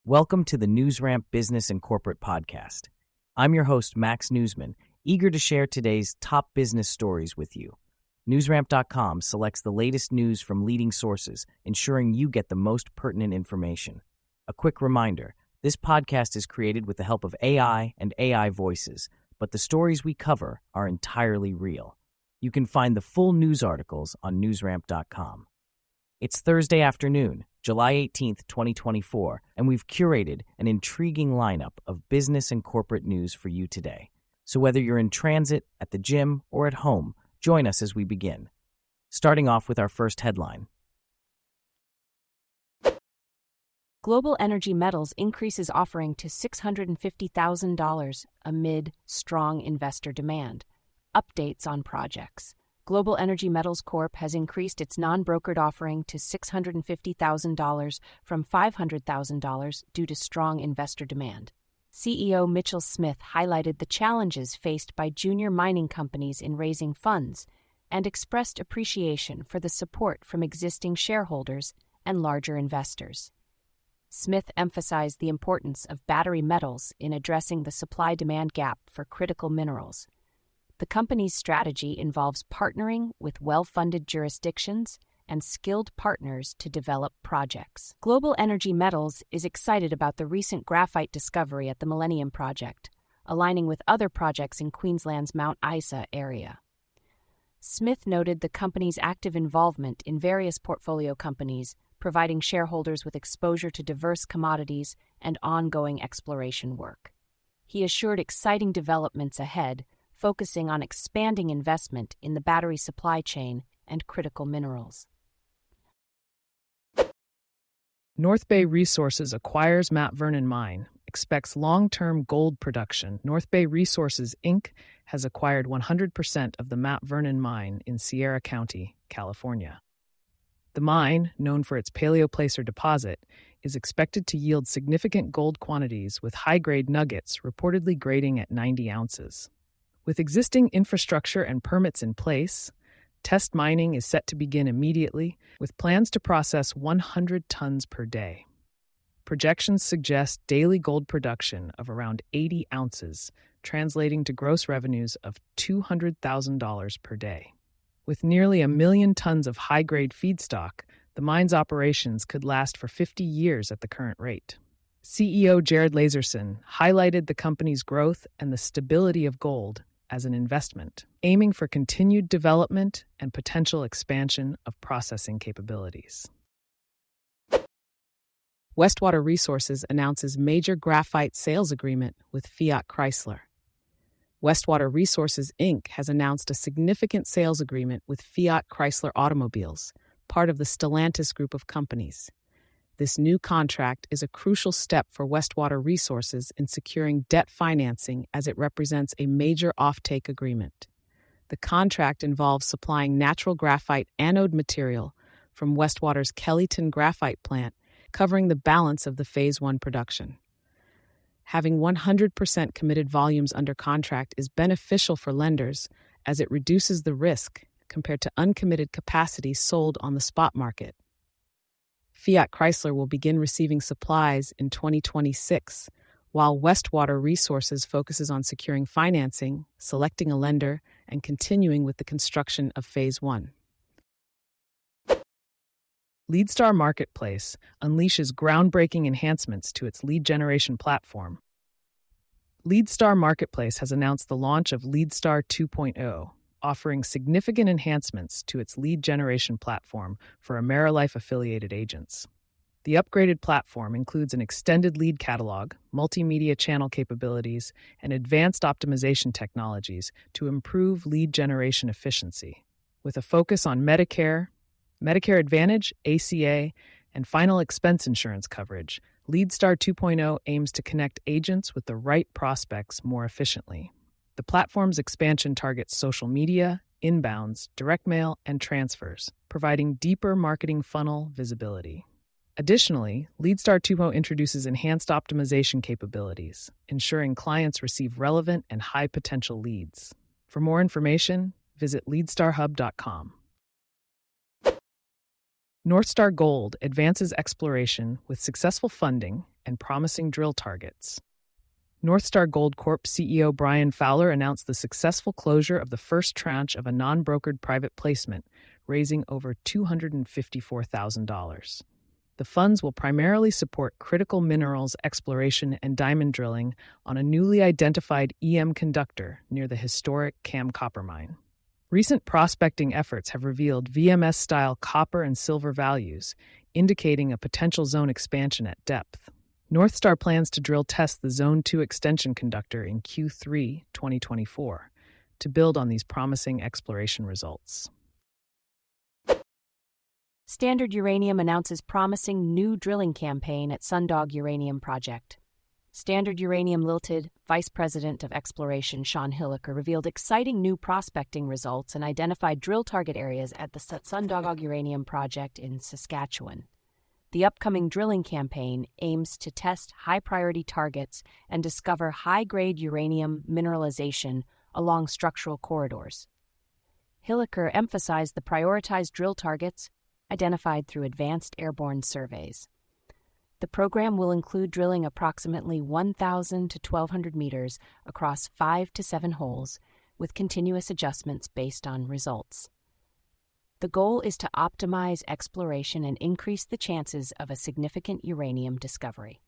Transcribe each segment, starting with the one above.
Welcome to the NewsRamp Business and Corporate Podcast. I'm your host, Max Newsman, eager to share today's top business stories with you. NewsRamp.com selects the latest news from leading sources, ensuring you get the most pertinent information. A quick reminder, this podcast is created with the help of AI and AI voices, but the stories we cover are entirely real. You can find the full news articles on NewsRamp.com. It's Thursday afternoon, July 18th, 2024, and we've curated an intriguing lineup of business and corporate news for you today. So whether you're in transit, at the gym, or at home, join us as we begin. Starting off with our first headline. Global Energy Metals increases offering to $650,000 amid strong investor demand. Updates on projects. Global Energy Metals Corp. has increased its non-brokered offering to $650,000 from $500,000 due to strong investor demand. CEO Mitchell Smith highlighted the challenges faced by junior mining companies in raising funds and expressed appreciation for the support from existing shareholders and larger investors. Smith emphasized the importance of battery metals in addressing the supply-demand gap for critical minerals. The company's strategy involves partnering with well-funded jurisdictions and skilled partners to develop projects. Global Energy Metals is excited about the recent graphite discovery at the Millennium Project, aligning with other projects in Queensland's Mount Isa area. Smith noted the company's active involvement in various portfolio companies, providing shareholders with exposure to diverse commodities and ongoing exploration work. He assured exciting developments ahead, focusing on expanding investment in the battery supply chain and critical minerals. North Bay Resources acquires Mount Vernon Mine, expects long-term gold production. North Bay Resources, Inc. has acquired 100% of the Mount Vernon Mine in Sierra County, California. The mine, known for its paleoplacer deposit, is expected to yield significant gold quantities with high-grade nuggets reportedly grading at 90 ounces. With existing infrastructure and permits in place, test mining is set to begin immediately, with plans to process 100 tons per day. Projections suggest daily gold production of around 80 ounces, translating to gross revenues of $200,000 per day. With nearly 1 million tons of high-grade feedstock, the mine's operations could last for 50 years at the current rate. CEO Jared Lazerson highlighted the company's growth and the stability of gold as an investment, aiming for continued development and potential expansion of processing capabilities. Westwater Resources announces major graphite sales agreement with Fiat Chrysler. Westwater Resources, Inc. has announced a significant sales agreement with Fiat Chrysler Automobiles, part of the Stellantis group of companies. This new contract is a crucial step for Westwater Resources in securing debt financing as it represents a major offtake agreement. The contract involves supplying natural graphite anode material from Westwater's Kellyton graphite plant, covering the balance of the Phase 1 production. Having 100% committed volumes under contract is beneficial for lenders as it reduces the risk compared to uncommitted capacity sold on the spot market. Fiat Chrysler will begin receiving supplies in 2026, while Westwater Resources focuses on securing financing, selecting a lender, and continuing with the construction of Phase 1. LeadStar Marketplace unleashes groundbreaking enhancements to its lead generation platform. LeadStar Marketplace has announced the launch of LeadStar 2.0, offering significant enhancements to its lead generation platform for AmeriLife-affiliated agents. The upgraded platform includes an extended lead catalog, multimedia channel capabilities, and advanced optimization technologies to improve lead generation efficiency. With a focus on Medicare, Medicare Advantage, ACA, and final expense insurance coverage, LeadStar 2.0 aims to connect agents with the right prospects more efficiently. The platform's expansion targets social media, inbounds, direct mail, and transfers, providing deeper marketing funnel visibility. Additionally, LeadStar 2.0 introduces enhanced optimization capabilities, ensuring clients receive relevant and high-potential leads. For more information, visit leadstarhub.com. Northstar Gold advances exploration with successful funding and promising drill targets. Northstar Gold Corp CEO Brian Fowler announced the successful closure of the first tranche of a non-brokered private placement, raising over $254,000. The funds will primarily support critical minerals exploration and diamond drilling on a newly identified EM conductor near the historic Cam Copper Mine. Recent prospecting efforts have revealed VMS-style copper and silver values, indicating a potential zone expansion at depth. Northstar plans to drill test the Zone 2 extension conductor in Q3 2024 to build on these promising exploration results. Standard Uranium announces promising new drilling campaign at Sundog Uranium Project. Standard Uranium Limited Vice President of Exploration Sean Hilliker revealed exciting new prospecting results and identified drill target areas at the Sundog Uranium Project in Saskatchewan. The upcoming drilling campaign aims to test high-priority targets and discover high-grade uranium mineralization along structural corridors. Hilliker emphasized the prioritized drill targets identified through advanced airborne surveys. The program will include drilling approximately 1,000 to 1,200 meters across 5 to 7 holes, with continuous adjustments based on results. The goal is to optimize exploration and increase the chances of a significant uranium discovery.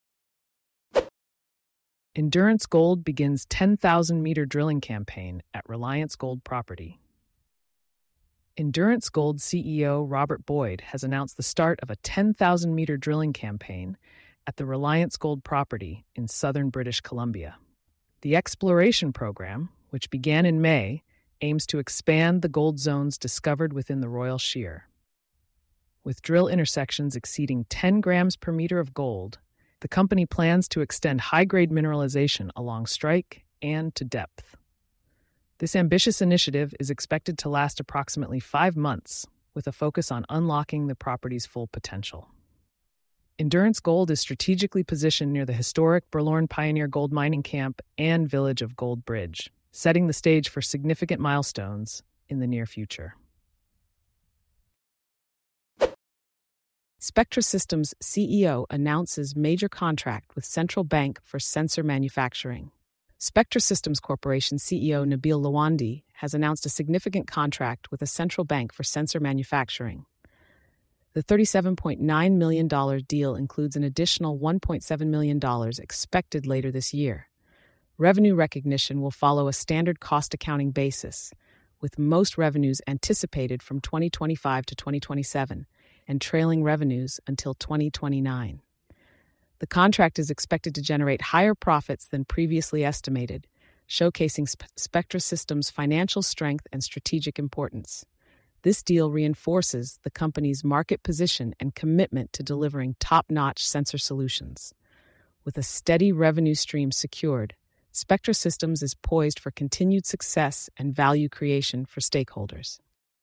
Endurance Gold begins 10,000-meter drilling campaign at Reliance Gold property. Endurance Gold CEO Robert Boyd has announced the start of a 10,000-meter drilling campaign at the Reliance Gold property in southern British Columbia. The exploration program, which began in May, aims to expand the gold zones discovered within the Royal Shear. With drill intersections exceeding 10 grams per meter of gold, the company plans to extend high-grade mineralization along strike and to depth. This ambitious initiative is expected to last approximately 5 months, with a focus on unlocking the property's full potential. Endurance Gold is strategically positioned near the historic Burlorn Pioneer Gold Mining Camp and village of Gold Bridge, setting the stage for significant milestones in the near future. Spectra Systems CEO announces major contract with Central Bank for sensor manufacturing. Spectra Systems Corporation CEO Nabil Lawandi has announced a significant contract with a central bank for sensor manufacturing. The $37.9 million deal includes an additional $1.7 million expected later this year. Revenue recognition will follow a standard cost accounting basis, with most revenues anticipated from 2025 to 2027 and trailing revenues until 2029. The contract is expected to generate higher profits than previously estimated, showcasing Spectra Systems' financial strength and strategic importance. This deal reinforces the company's market position and commitment to delivering top-notch sensor solutions. With a steady revenue stream secured, Spectra Systems is poised for continued success and value creation for stakeholders.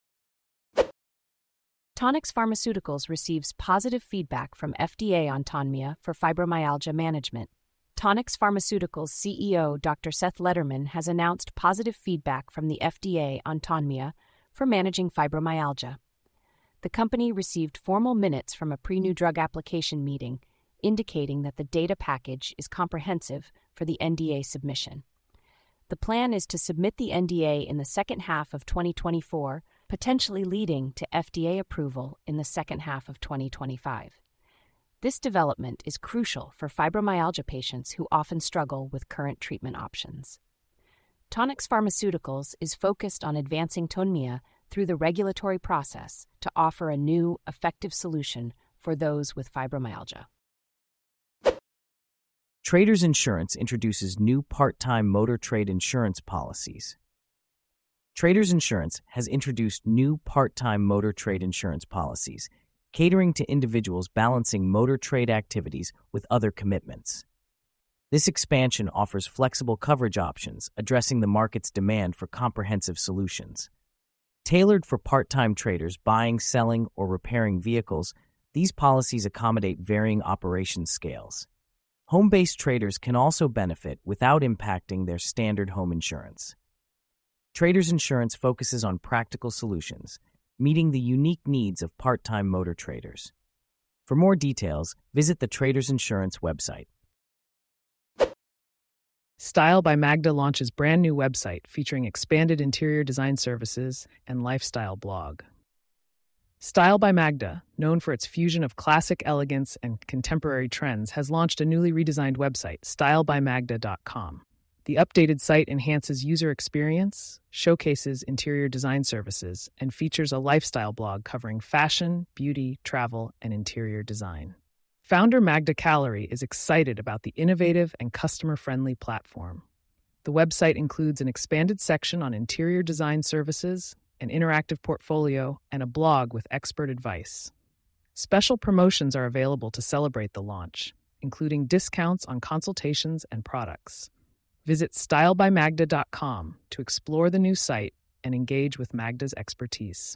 Tonix Pharmaceuticals receives positive feedback from FDA on Tonmya for fibromyalgia management. Tonix Pharmaceuticals CEO Dr. Seth Lederman has announced positive feedback from the FDA on Tonmya for managing fibromyalgia. The company received formal minutes from a pre-new drug application meeting, indicating that the data package is comprehensive for the NDA submission. The plan is to submit the NDA in the second half of 2024, potentially leading to FDA approval in the second half of 2025. This development is crucial for fibromyalgia patients who often struggle with current treatment options. Tonix Pharmaceuticals is focused on advancing Tonmya through the regulatory process to offer a new, effective solution for those with fibromyalgia. Traders Insurance introduces new part-time motor trade insurance policies. Traders Insurance has introduced new part-time motor trade insurance policies, catering to individuals balancing motor trade activities with other commitments. This expansion offers flexible coverage options, addressing the market's demand for comprehensive solutions. Tailored for part-time traders buying, selling, or repairing vehicles, these policies accommodate varying operation scales. Home-based traders can also benefit without impacting their standard home insurance. Traders Insurance focuses on practical solutions, meeting the unique needs of part-time motor traders. For more details, visit the Traders Insurance website. Style by Magda launches brand new website featuring expanded interior design services and lifestyle blog. Style by Magda, known for its fusion of classic elegance and contemporary trends, has launched a newly redesigned website, stylebymagda.com. The updated site enhances user experience, showcases interior design services, and features a lifestyle blog covering fashion, beauty, travel, and interior design. Founder Magda Calorie is excited about the innovative and customer-friendly platform. The website includes an expanded section on interior design services, an interactive portfolio, and a blog with expert advice. Special promotions are available to celebrate the launch, including discounts on consultations and products. Visit stylebymagda.com to explore the new site and engage with Magda's expertise.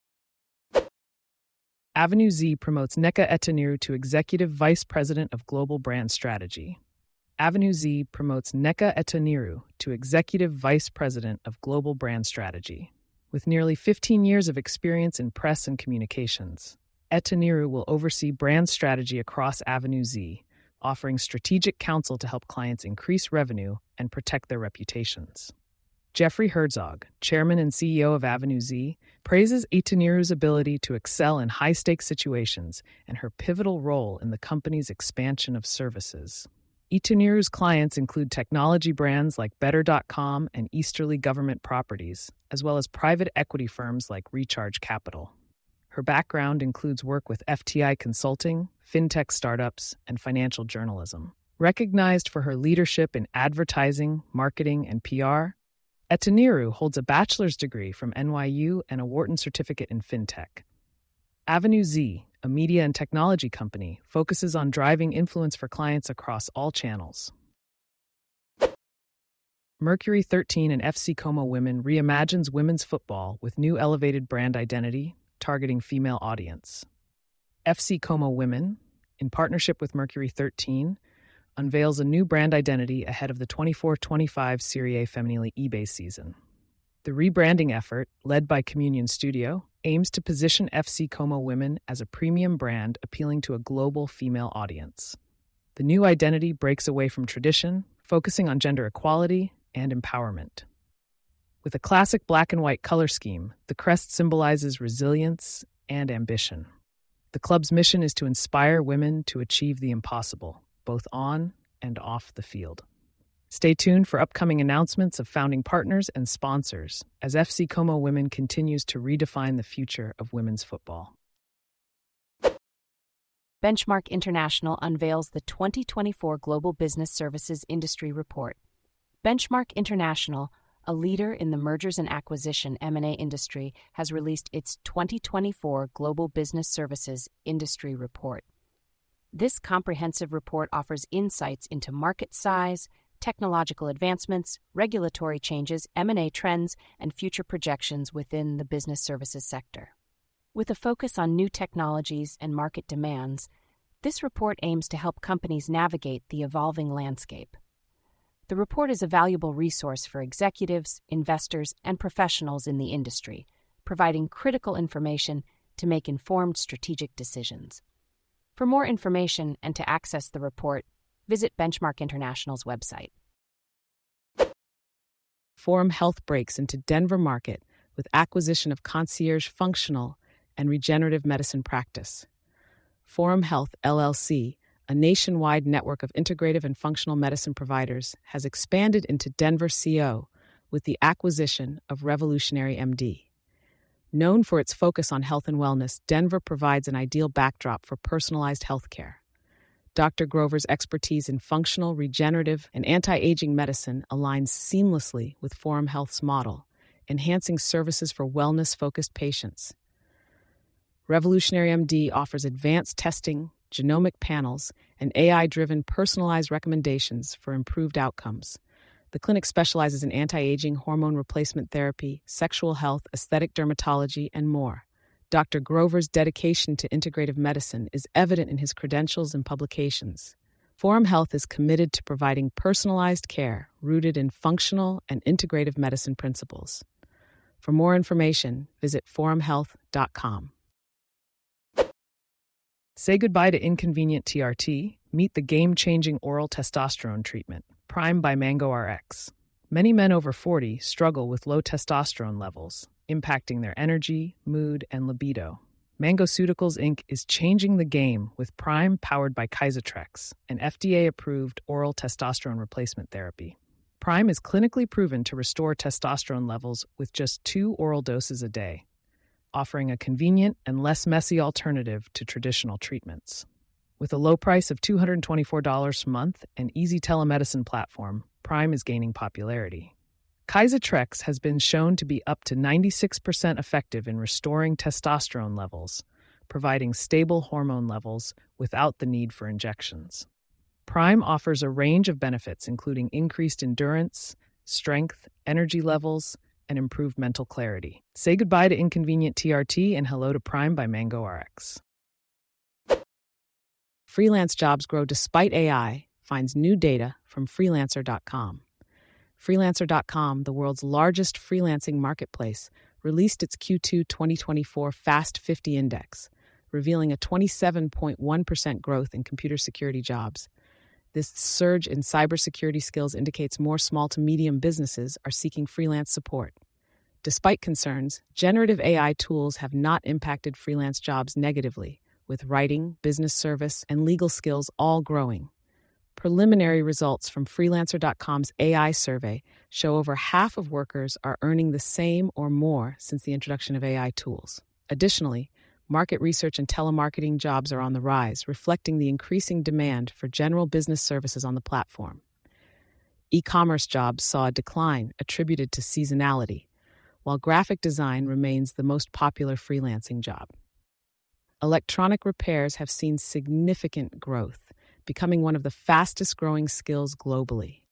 Avenue Z promotes Nneka Etaniru to Executive Vice President of Global Brand Strategy. Avenue Z promotes Nneka Etaniru to Executive Vice President of Global Brand Strategy. With nearly 15 years of experience in press and communications, Etaniru will oversee brand strategy across Avenue Z, offering strategic counsel to help clients increase revenue and protect their reputations. Jeffrey Herzog, chairman and CEO of Avenue Z, praises Etaniru's ability to excel in high-stakes situations and her pivotal role in the company's expansion of services. Etaniru's clients include technology brands like Better.com and Easterly Government Properties, as well as private equity firms like Recharge Capital. Her background includes work with FTI Consulting, fintech startups, and financial journalism. Recognized for her leadership in advertising, marketing, and PR, Etaniru holds a bachelor's degree from NYU and a Wharton certificate in fintech. Avenue Z, a media and technology company, focuses on driving influence for clients across all channels. Mercury 13 and FC Como Women reimagines women's football with new elevated brand identity, targeting female audience. FC Como Women, in partnership with Mercury 13, unveils a new brand identity ahead of the 24-25 Serie A Femminile eBay season. The rebranding effort, led by Communion Studio, aims to position FC Como Women as a premium brand appealing to a global female audience. The new identity breaks away from tradition, focusing on gender equality and empowerment. With a classic black and white color scheme, the crest symbolizes resilience and ambition. The club's mission is to inspire women to achieve the impossible, both on and off the field. Stay tuned for upcoming announcements of founding partners and sponsors as FC Como Women continues to redefine the future of women's football. Benchmark International unveils the 2024 Global Business Services Industry Report. Benchmark International, a leader in the mergers and acquisition M&A industry, has released its 2024 Global Business Services Industry Report. This comprehensive report offers insights into market size, technological advancements, regulatory changes, M&A trends, and future projections within the business services sector. With a focus on new technologies and market demands, this report aims to help companies navigate the evolving landscape. The report is a valuable resource for executives, investors, and professionals in the industry, providing critical information to make informed strategic decisions. For more information and to access the report, visit Benchmark International's website. Forum Health breaks into Denver market with acquisition of Concierge Functional and Regenerative Medicine Practice. Forum Health, LLC, a nationwide network of integrative and functional medicine providers, has expanded into Denver CO with the acquisition of Revolutionary MD. Known for its focus on health and wellness, Denver provides an ideal backdrop for personalized healthcare. Dr. Grover's expertise in functional, regenerative, and anti-aging medicine aligns seamlessly with Forum Health's model, enhancing services for wellness-focused patients. Revolutionary MD offers advanced testing, genomic panels, and AI-driven personalized recommendations for improved outcomes. The clinic specializes in anti-aging, hormone replacement therapy, sexual health, aesthetic dermatology, and more. Dr. Grover's dedication to integrative medicine is evident in his credentials and publications. Forum Health is committed to providing personalized care rooted in functional and integrative medicine principles. For more information, visit forumhealth.com. Say goodbye to inconvenient TRT. Meet the game-changing oral testosterone treatment, Prime by Mango RX. Many men over 40 struggle with low testosterone levels, impacting their energy, mood, and libido. Mangoceuticals Inc. is changing the game with Prime powered by Kysotrex, an FDA-approved oral testosterone replacement therapy. Prime is clinically proven to restore testosterone levels with just 2 oral doses a day, offering a convenient and less messy alternative to traditional treatments. With a low price of $224 a month and easy telemedicine platform, Prime is gaining popularity. Kysotrex has been shown to be up to 96% effective in restoring testosterone levels, providing stable hormone levels without the need for injections. Prime offers a range of benefits including increased endurance, strength, energy levels, and improved mental clarity. Say goodbye to inconvenient TRT and hello to Prime by Mango RX. Freelance jobs grow despite AI, finds new data from Freelancer.com. Freelancer.com, the world's largest freelancing marketplace, released its Q2 2024 Fast 50 Index, revealing a 27.1% growth in computer security jobs. This surge in cybersecurity skills indicates more small to medium businesses are seeking freelance support. Despite concerns, generative AI tools have not impacted freelance jobs negatively, with writing, business service, and legal skills all growing. Preliminary results from Freelancer.com's AI survey show over half of workers are earning the same or more since the introduction of AI tools. Additionally, market research and telemarketing jobs are on the rise, reflecting the increasing demand for general business services on the platform. E-commerce jobs saw a decline attributed to seasonality, while graphic design remains the most popular freelancing job. Electronic repairs have seen significant growth, becoming one of the fastest-growing skills globally.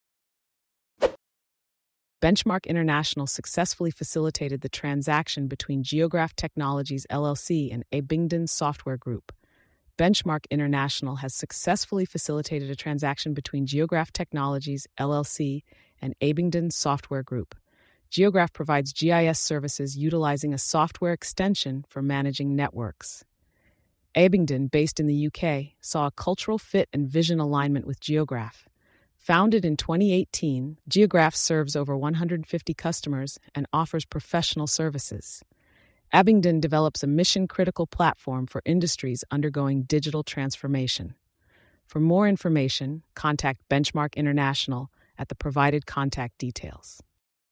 Benchmark International successfully facilitated the transaction between Geograph Technologies LLC and Abingdon Software Group. Benchmark International has successfully facilitated a transaction between Geograph Technologies LLC and Abingdon Software Group. Geograph provides GIS services utilizing a software extension for managing networks. Abingdon, based in the UK, saw a cultural fit and vision alignment with Geograph. Founded in 2018, Geograph serves over 150 customers and offers professional services. Abingdon develops a mission-critical platform for industries undergoing digital transformation. For more information, contact Benchmark International at the provided contact details.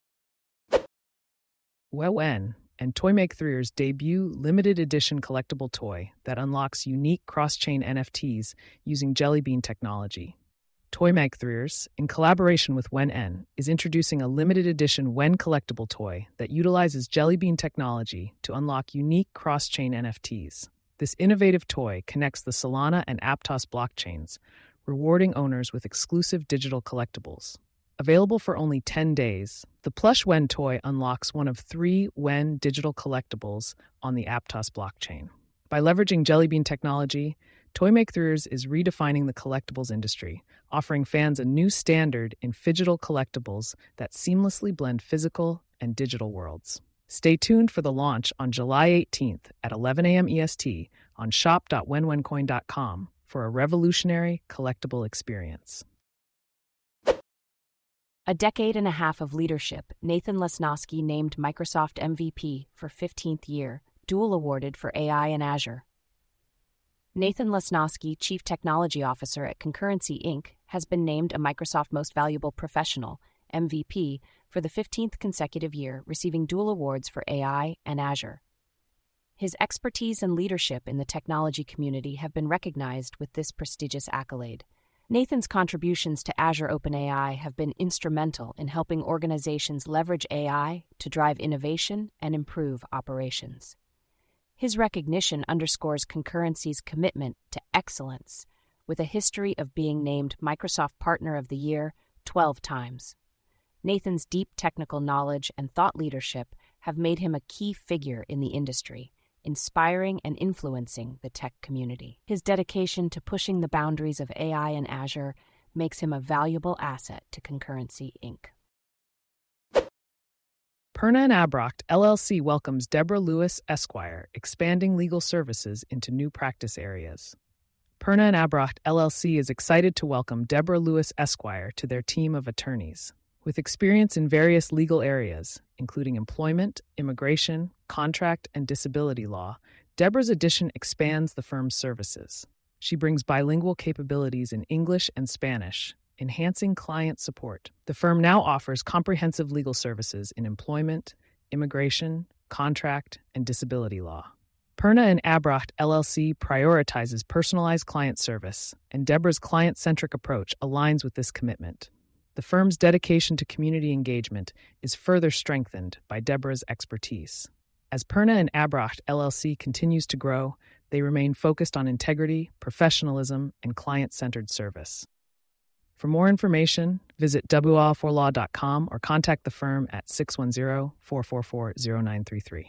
Wen and Toymake3r's debut limited edition collectible toy that unlocks unique cross-chain NFTs using Jelly Bean technology. Toymake3r's, in collaboration with Wen, is introducing a limited edition Wen collectible toy that utilizes Jelly Bean technology to unlock unique cross-chain NFTs. This innovative toy connects the Solana and Aptos blockchains, rewarding owners with exclusive digital collectibles. Available for only 10 days, the plush Wen toy unlocks one of 3 Wen digital collectibles on the Aptos blockchain. By leveraging Jelly Bean technology, Toymake3r's is redefining the collectibles industry, offering fans a new standard in phygital collectibles that seamlessly blend physical and digital worlds. Stay tuned for the launch on July 18th at 11 a.m. EST on shop.wenwencoin.com for a revolutionary collectible experience. A decade and a half of leadership, Nathan Lesnosky named Microsoft MVP for 15th year, dual awarded for AI and Azure. Nathan Lesnosky, Chief Technology Officer at Concurrency Inc., has been named a Microsoft Most Valuable Professional, MVP, for the 15th consecutive year, receiving dual awards for AI and Azure. His expertise and leadership in the technology community have been recognized with this prestigious accolade. Nathan's contributions to Azure OpenAI have been instrumental in helping organizations leverage AI to drive innovation and improve operations. His recognition underscores Concurrency's commitment to excellence, with a history of being named Microsoft Partner of the Year 12 times. Nathan's deep technical knowledge and thought leadership have made him a key figure in the industry, inspiring and influencing the tech community. His dedication to pushing the boundaries of AI and Azure makes him a valuable asset to Concurrency Inc. Perna & Abrocht LLC welcomes Deborah Lewis, Esquire, expanding legal services into new practice areas. Perna and Abracht LLC is excited to welcome Deborah Lewis Esquire to their team of attorneys. With experience in various legal areas, including employment, immigration, contract, and disability law, Deborah's addition expands the firm's services. She brings bilingual capabilities in English and Spanish, enhancing client support. The firm now offers comprehensive legal services in employment, immigration, contract, and disability law. Perna and Abracht LLC prioritizes personalized client service, and Deborah's client-centric approach aligns with this commitment. The firm's dedication to community engagement is further strengthened by Deborah's expertise. As Perna and Abracht LLC continues to grow, they remain focused on integrity, professionalism, and client-centered service. For more information, visit wall4law.com or contact the firm at 610-444-0933.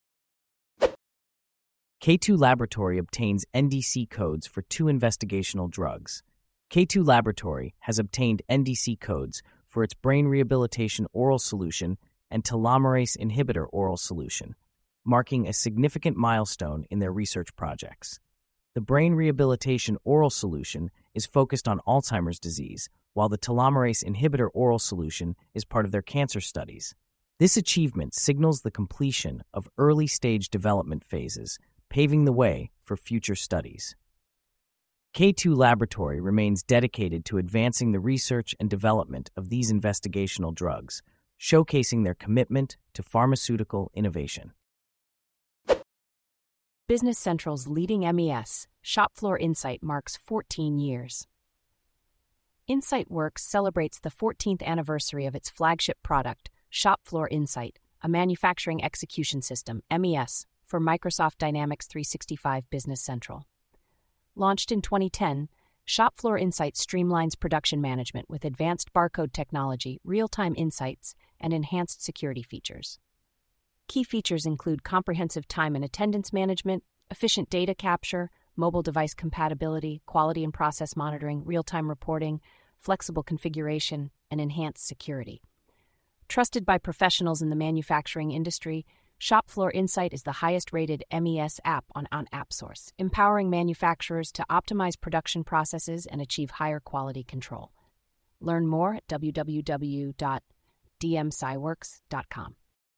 K2 Laboratory obtains NDC codes for 2 investigational drugs. K2 Laboratory has obtained NDC codes for its brain rehabilitation oral solution and telomerase inhibitor oral solution, marking a significant milestone in their research projects. The brain rehabilitation oral solution is focused on Alzheimer's disease, while the telomerase inhibitor oral solution is part of their cancer studies. This achievement signals the completion of early-stage development phases, paving the way for future studies. K2 Laboratory remains dedicated to advancing the research and development of these investigational drugs, showcasing their commitment to pharmaceutical innovation. Business Central's leading MES, Shopfloor Insight, marks 14 years. InsightWorks celebrates the 14th anniversary of its flagship product, Shopfloor Insight, a manufacturing execution system, MES, for Microsoft Dynamics 365 Business Central. Launched in 2010, Shopfloor Insight streamlines production management with advanced barcode technology, real-time insights, and enhanced security features. Key features include comprehensive time and attendance management, efficient data capture, mobile device compatibility, quality and process monitoring, real-time reporting, flexible configuration, and enhanced security. Trusted by professionals in the manufacturing industry, Shopfloor Insight is the highest-rated MES app on AppSource, empowering manufacturers to optimize production processes and achieve higher quality control. Learn more at www.dmsciworks.com.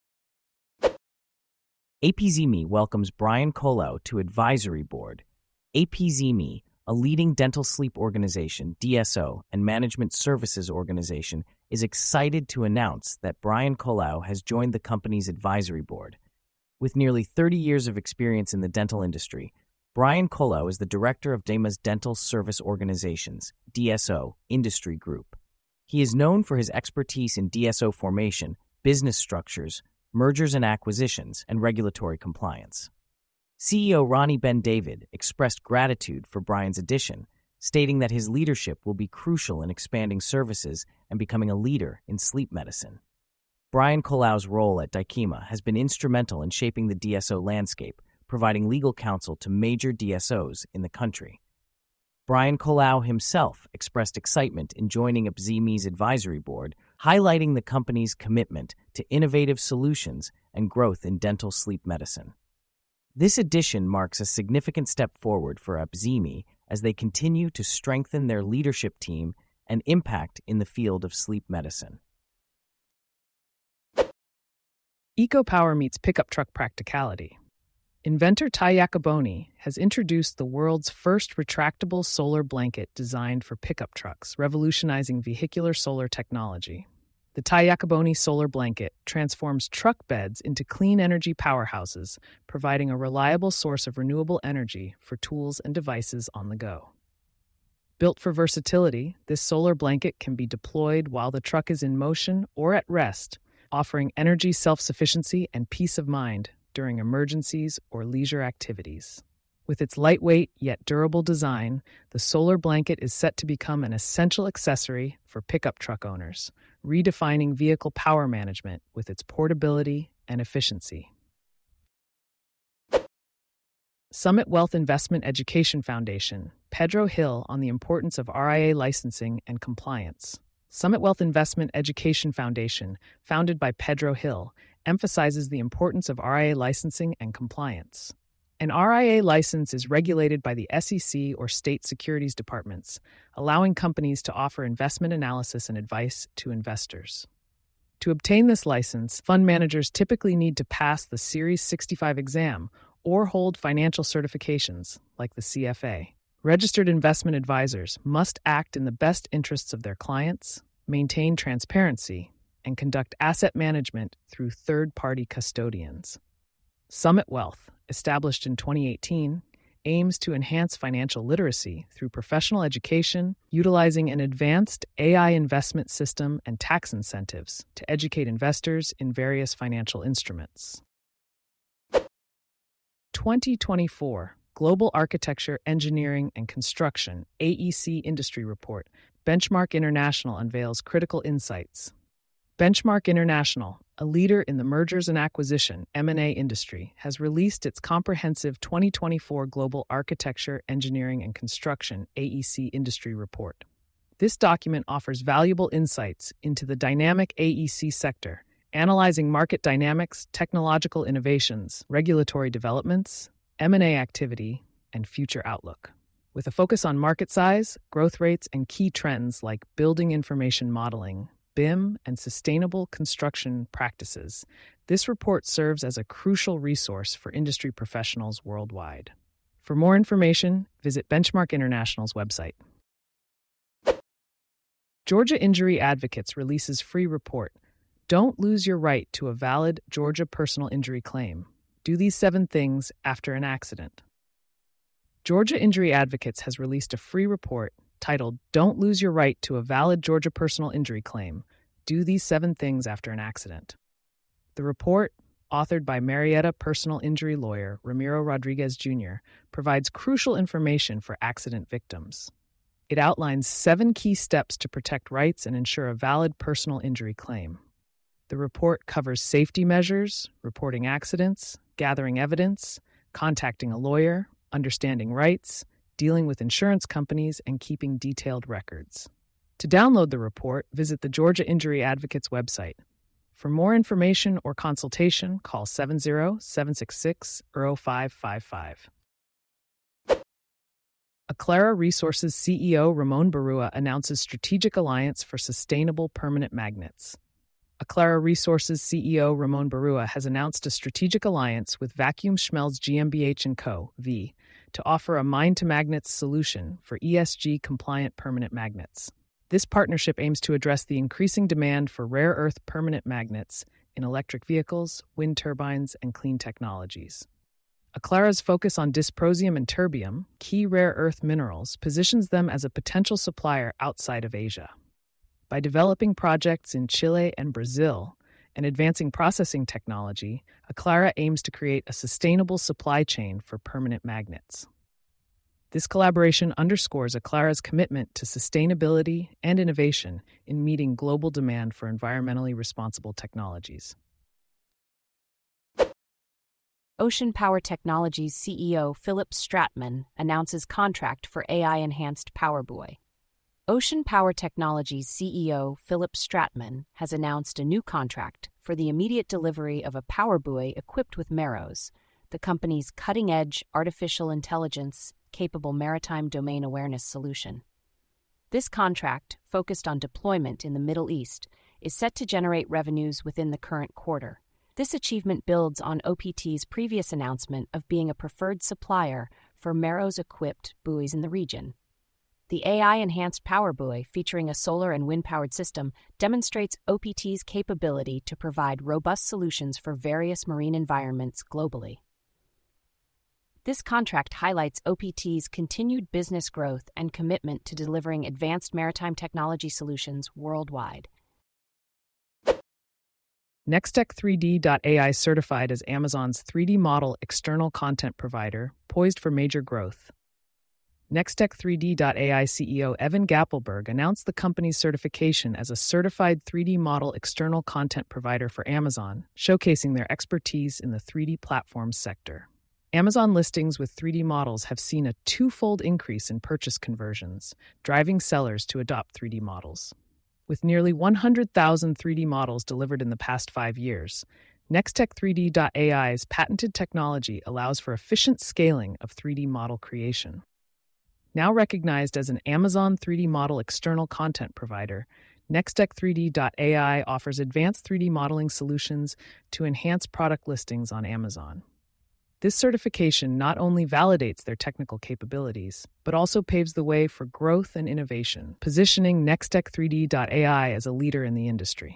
APZME welcomes Brian Colau to Advisory Board. APZME, a leading dental sleep organization, DSO, and management services organization, is excited to announce that Brian Colau has joined the company's advisory board. With nearly 30 years of experience in the dental industry, Brian Colau is the director of DEMA's Dental Service Organizations, DSO, industry group. He is known for his expertise in DSO formation, business structures, mergers and acquisitions, and regulatory compliance. CEO Ronnie Ben David expressed gratitude for Brian's addition, stating that his leadership will be crucial in expanding services and becoming a leader in sleep medicine. Brian Colau's role at Dykema has been instrumental in shaping the DSO landscape, providing legal counsel to major DSOs in the country. Brian Colau himself expressed excitement in joining APZME's advisory board, highlighting the company's commitment to innovative solutions and growth in dental sleep medicine. This addition marks a significant step forward for APZME as they continue to strengthen their leadership team and impact in the field of sleep medicine. EcoPower meets pickup truck practicality. Inventor Ty Yakaboni has introduced the world's first retractable solar blanket designed for pickup trucks, revolutionizing vehicular solar technology. The Ty Yakaboni solar blanket transforms truck beds into clean energy powerhouses, providing a reliable source of renewable energy for tools and devices on the go. Built for versatility, this solar blanket can be deployed while the truck is in motion or at rest, offering energy self-sufficiency and peace of mind during emergencies or leisure activities. With its lightweight yet durable design, the solar blanket is set to become an essential accessory for pickup truck owners, redefining vehicle power management with its portability and efficiency. Summit Wealth Investment Education Foundation, Pedro Hill on the importance of RIA licensing and compliance. Summit Wealth Investment Education Foundation, founded by Pedro Hill, emphasizes the importance of RIA licensing and compliance. An RIA license is regulated by the SEC or state securities departments, allowing companies to offer investment analysis and advice to investors. To obtain this license, fund managers typically need to pass the Series 65 exam or hold financial certifications, like the CFA. Registered investment advisors must act in the best interests of their clients, maintain transparency, and conduct asset management through third-party custodians. Summit Wealth, established in 2018, aims to enhance financial literacy through professional education, utilizing an advanced AI investment system and tax incentives to educate investors in various financial instruments. 2024 Global Architecture, Engineering, and Construction AEC Industry Report. Benchmark International unveils critical insights. Benchmark International, a leader in the mergers and acquisition (M&A) industry, has released its comprehensive 2024 Global Architecture, Engineering, and Construction AEC Industry Report. This document offers valuable insights into the dynamic AEC sector, analyzing market dynamics, technological innovations, regulatory developments, M&A activity, and future outlook. With a focus on market size, growth rates, and key trends like building information modeling, BIM, and sustainable construction practices, this report serves as a crucial resource for industry professionals worldwide. For more information, visit Benchmark International's website. Georgia Injury Advocates releases free report. Don't lose your right to a valid Georgia personal injury claim. Do these 7 things after an accident. Georgia Injury Advocates has released a free report titled Don't Lose Your Right to a Valid Georgia Personal Injury Claim. Do these 7 things after an accident. The report, authored by Marietta personal injury lawyer Ramiro Rodriguez Jr., provides crucial information for accident victims. It outlines 7 key steps to protect rights and ensure a valid personal injury claim. The report covers safety measures, reporting accidents, gathering evidence, contacting a lawyer, understanding rights, dealing with insurance companies, and keeping detailed records. To download the report, visit the Georgia Injury Advocates website. For more information or consultation, call 70766-0555. Aclara Resources CEO Ramon Barua announces strategic alliance for sustainable permanent magnets. Aclara Resources CEO Ramon Barua has announced a strategic alliance with Vacuum Schmelz GmbH & Co. V. to offer a mine-to-magnets solution for ESG-compliant permanent magnets. This partnership aims to address the increasing demand for rare earth permanent magnets in electric vehicles, wind turbines, and clean technologies. Aclara's focus on dysprosium and terbium, key rare earth minerals, positions them as a potential supplier outside of Asia. By developing projects in Chile and Brazil and advancing processing technology, Aclara aims to create a sustainable supply chain for permanent magnets. This collaboration underscores Aclara's commitment to sustainability and innovation in meeting global demand for environmentally responsible technologies. Ocean Power Technologies CEO Philip Stratmann announces contract for AI-enhanced PowerBuoy. Ocean Power Technologies CEO Philip Stratmann has announced a new contract for the immediate delivery of a PowerBuoy equipped with Meros, the company's cutting-edge artificial intelligence-capable maritime domain awareness solution. This contract, focused on deployment in the Middle East, is set to generate revenues within the current quarter. This achievement builds on OPT's previous announcement of being a preferred supplier for Meros-equipped buoys in the region. The AI-enhanced PowerBuoy, featuring a solar and wind-powered system, demonstrates OPT's capability to provide robust solutions for various marine environments globally. This contract highlights OPT's continued business growth and commitment to delivering advanced maritime technology solutions worldwide. Nextech3D.ai certified as Amazon's 3D model external content provider, poised for major growth. Nextech3D.ai CEO Evan Gappelberg announced the company's certification as a certified 3D model external content provider for Amazon, showcasing their expertise in the 3D platform sector. Amazon listings with 3D models have seen a 2-fold increase in purchase conversions, driving sellers to adopt 3D models. With nearly 100,000 3D models delivered in the past 5 years, Nextech3D.ai's patented technology allows for efficient scaling of 3D model creation. Now recognized as an Amazon 3D model external content provider, Nextech3D.ai offers advanced 3D modeling solutions to enhance product listings on Amazon. This certification not only validates their technical capabilities, but also paves the way for growth and innovation, positioning Nextech3D.ai as a leader in the industry.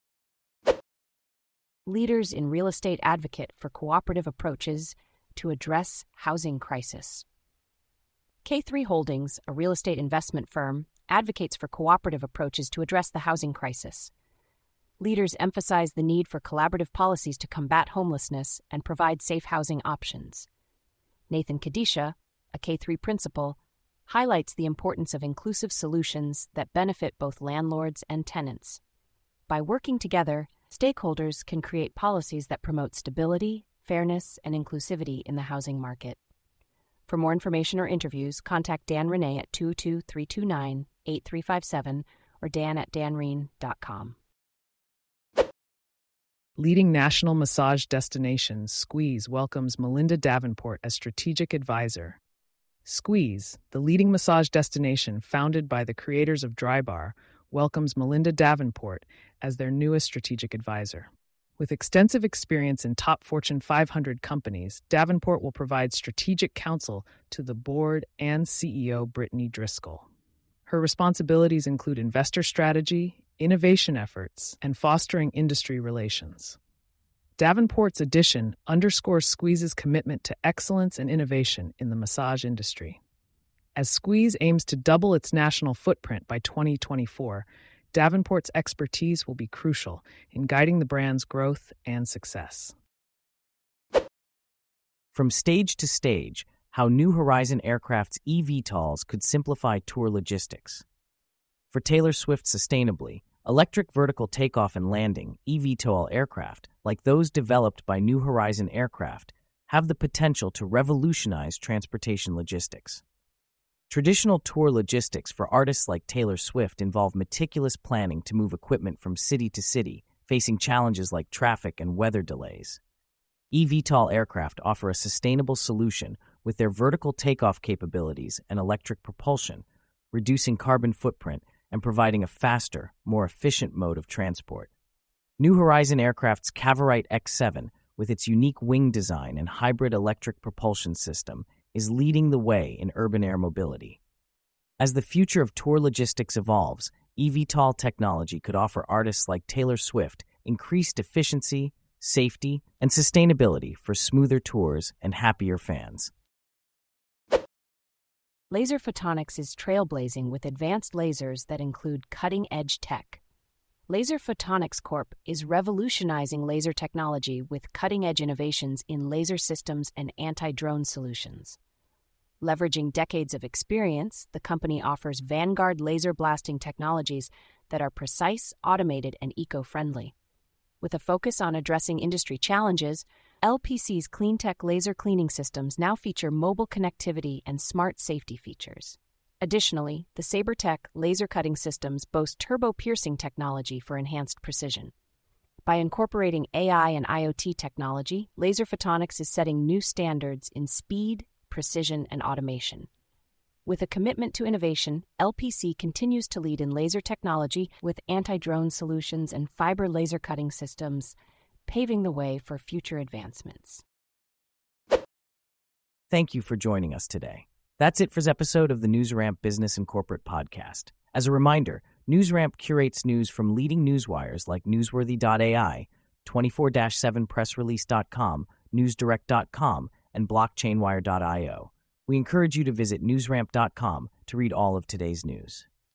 Leaders in real estate advocate for cooperative approaches to address housing crisis. K3 Holdings, a real estate investment firm, advocates for cooperative approaches to address the housing crisis. Leaders emphasize the need for collaborative policies to combat homelessness and provide safe housing options. Nathan Kadisha, a K3 principal, highlights the importance of inclusive solutions that benefit both landlords and tenants. By working together, stakeholders can create policies that promote stability, fairness, and inclusivity in the housing market. For more information or interviews, contact Dan Renee at 22329-8357 or dan@danreen.com. Leading national massage destination, Squeeze welcomes Melinda Davenport as strategic advisor. Squeeze, the leading massage destination founded by the creators of Drybar, welcomes Melinda Davenport as their newest strategic advisor. With extensive experience in top Fortune 500 companies, Davenport will provide strategic counsel to the board and CEO Brittany Driscoll. Her responsibilities include investor strategy, innovation efforts, and fostering industry relations. Davenport's addition underscores Squeeze's commitment to excellence and innovation in the massage industry. As Squeeze aims to double its national footprint by 2024, Davenport's expertise will be crucial in guiding the brand's growth and success. From stage to stage, how New Horizon Aircraft's eVTOLs could simplify tour logistics. For Taylor Swift Sustainably, electric vertical takeoff and landing (eVTOL) aircraft, like those developed by New Horizon Aircraft, have the potential to revolutionize transportation logistics. Traditional tour logistics for artists like Taylor Swift involve meticulous planning to move equipment from city to city, facing challenges like traffic and weather delays. eVTOL aircraft offer a sustainable solution with their vertical takeoff capabilities and electric propulsion, reducing carbon footprint and providing a faster, more efficient mode of transport. New Horizon Aircraft's Cavorite X7, with its unique wing design and hybrid electric propulsion system, is leading the way in urban air mobility. As the future of tour logistics evolves, eVTOL technology could offer artists like Taylor Swift increased efficiency, safety, and sustainability for smoother tours and happier fans. Laser Photonics is trailblazing with advanced lasers that include cutting-edge tech. Laser Photonics Corp. is revolutionizing laser technology with cutting-edge innovations in laser systems and anti-drone solutions. Leveraging decades of experience, the company offers vanguard laser blasting technologies that are precise, automated, and eco-friendly. With a focus on addressing industry challenges, LPC's CleanTech laser cleaning systems now feature mobile connectivity and smart safety features. Additionally, the SaberTech laser cutting systems boast turbo-piercing technology for enhanced precision. By incorporating AI and IoT technology, Laser Photonics is setting new standards in speed, precision, and automation. With a commitment to innovation, LPC continues to lead in laser technology with anti-drone solutions and fiber laser cutting systems, paving the way for future advancements. Thank you for joining us today. That's it for this episode of the NewsRamp Business and Corporate Podcast. As a reminder, NewsRamp curates news from leading newswires like Newsworthy.ai, 24/7pressrelease.com, NewsDirect.com, and BlockchainWire.io. We encourage you to visit newsramp.com to read all of today's news.